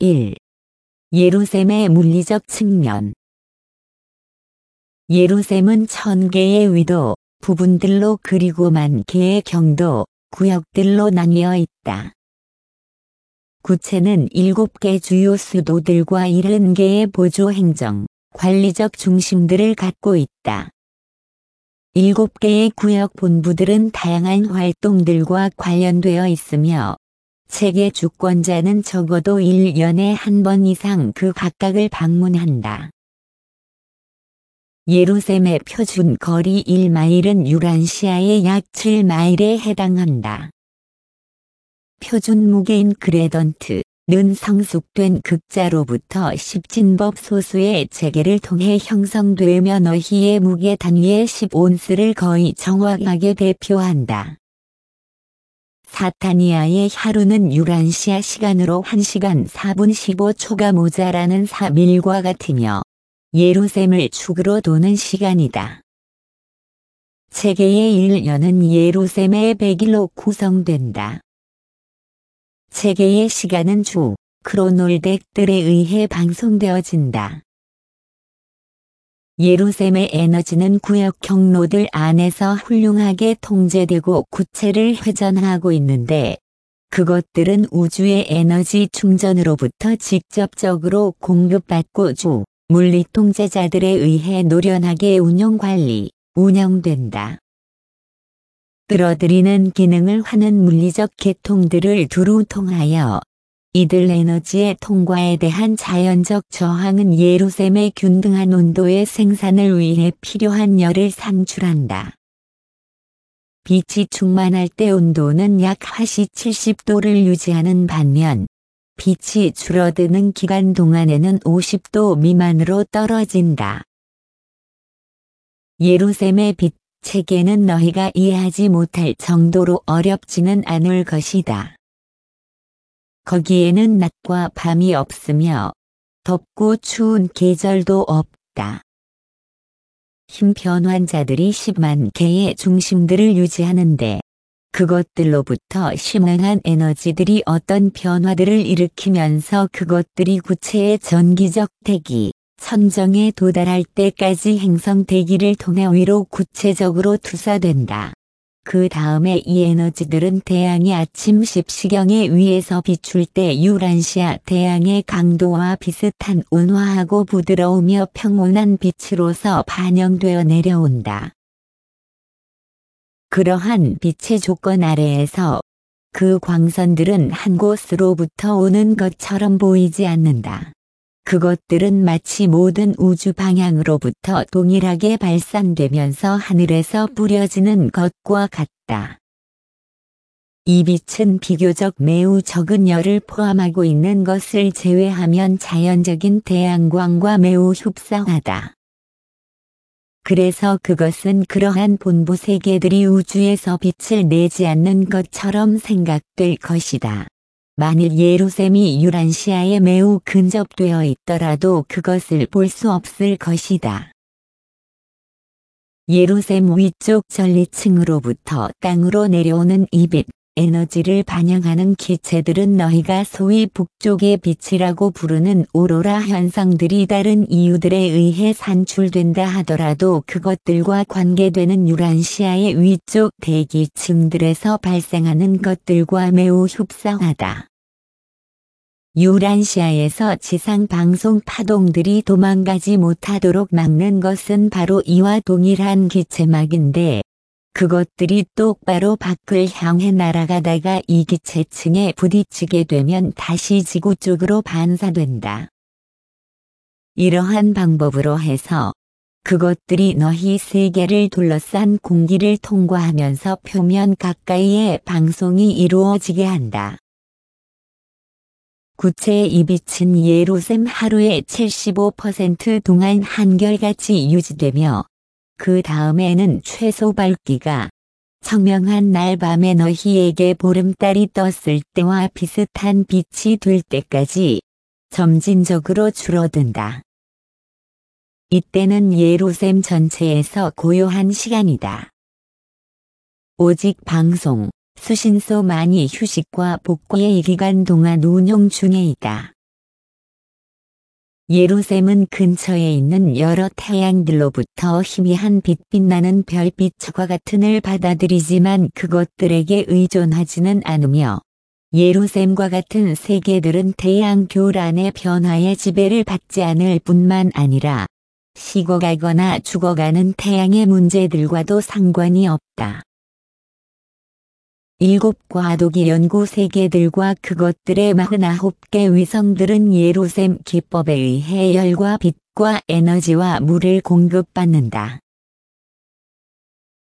1. 예루셈의 물리적 측면. 예루셈은 1000개의 위도, 부분들로 그리고 10,000개의 경도, 구역들로 나뉘어 있다. 구체는 7개 주요 수도들과 70개의 보조 행정, 관리적 중심들을 갖고 있다. 7개의 구역 본부들은 다양한 활동들과 관련되어 있으며 세계 주권자는 적어도 1년에 한 번 이상 그 각각을 방문한다. 예루셈의 표준 거리 1마일은 유란시아의 약 7마일에 해당한다. 표준 무게인 그레던트는 성숙된 극자로부터 십진법 소수의 체계를 통해 형성되며 너희의 무게 단위의 10온스를 거의 정확하게 대표한다. 사타니아의 하루는 유란시아 시간으로 1시간 4분 15초가 모자라는 3일과 같으며 예루셈을 축으로 도는 시간이다. 체계의 1년은 예루셈의 100일로 구성된다. 체계의 시간은 주, 크로놀덱들에 의해 방송되어진다. 예루셈의 에너지는 구역 경로들 안에서 훌륭하게 통제되고 구체를 회전하고 있는데 그것들은 우주의 에너지 충전으로부터 직접적으로 공급받고 주, 물리 통제자들에 의해 노련하게 운영된다. 끌어들이는 기능을 하는 물리적 계통들을 두루 통하여 이들 에너지의 통과에 대한 자연적 저항은 예루셈의 균등한 온도의 생산을 위해 필요한 열을 산출한다. 빛이 충만할 때 온도는 약 화씨 70도를 유지하는 반면 빛이 줄어드는 기간 동안에는 50도 미만으로 떨어진다. 예루셈의 빛 체계는 너희가 이해하지 못할 정도로 어렵지는 않을 것이다. 거기에는 낮과 밤이 없으며 덥고 추운 계절도 없다. 힘 변환자들이 10만 개의 중심들을 유지하는데 그것들로부터 심오한 에너지들이 어떤 변화들을 일으키면서 그것들이 구체의 전기적 대기, 선정에 도달할 때까지 행성 대기를 통해 위로 구체적으로 투사된다. 그 다음에 이 에너지들은 태양이 아침 10시경에 위에서 비출 때 유란시아 태양의 강도와 비슷한 온화하고 부드러우며 평온한 빛으로서 반영되어 내려온다. 그러한 빛의 조건 아래에서 그 광선들은 한 곳으로부터 오는 것처럼 보이지 않는다. 그것들은 마치 모든 우주 방향으로부터 동일하게 발산되면서 하늘에서 뿌려지는 것과 같다. 이 빛은 비교적 매우 적은 열을 포함하고 있는 것을 제외하면 자연적인 태양광과 매우 흡사하다. 그래서 그것은 그러한 본부 세계들이 우주에서 빛을 내지 않는 것처럼 생각될 것이다. 만일 예루셈이 유란시아에 매우 근접되어 있더라도 그것을 볼 수 없을 것이다. 예루셈 위쪽 전리층으로부터 땅으로 내려오는 이 빛, 에너지를 반영하는 기체들은 너희가 소위 북쪽의 빛이라고 부르는 오로라 현상들이 다른 이유들에 의해 산출된다 하더라도 그것들과 관계되는 유란시아의 위쪽 대기층들에서 발생하는 것들과 매우 흡사하다. 유란시아에서 지상 방송 파동들이 도망가지 못하도록 막는 것은 바로 이와 동일한 기체막인데 그것들이 똑바로 밖을 향해 날아가다가 이 기체층에 부딪히게 되면 다시 지구 쪽으로 반사된다. 이러한 방법으로 해서 그것들이 너희 세계를 둘러싼 공기를 통과하면서 표면 가까이에 방송이 이루어지게 한다. 구체 이 빛은 예루셈 하루의 75% 동안 한결같이 유지되며 그 다음에는 최소 밝기가 청명한 날 밤에 너희에게 보름달이 떴을 때와 비슷한 빛이 될 때까지 점진적으로 줄어든다. 이때는 예루셈 전체에서 고요한 시간이다. 오직 방송, 수신소만이 휴식과 복구의 이 기간 동안 운용 중에 있다. 예루셈은 근처에 있는 여러 태양들로부터 희미한 빛나는 별빛과 같은을 받아들이지만 그것들에게 의존하지는 않으며 예루셈과 같은 세계들은 태양 교란의 변화의 지배를 받지 않을 뿐만 아니라 식어가거나 죽어가는 태양의 문제들과도 상관이 없다. 7 과도기 연구 세계들과 그것들의 49개 위성들은 예루셈 기법에 의해 열과 빛과 에너지와 물을 공급받는다.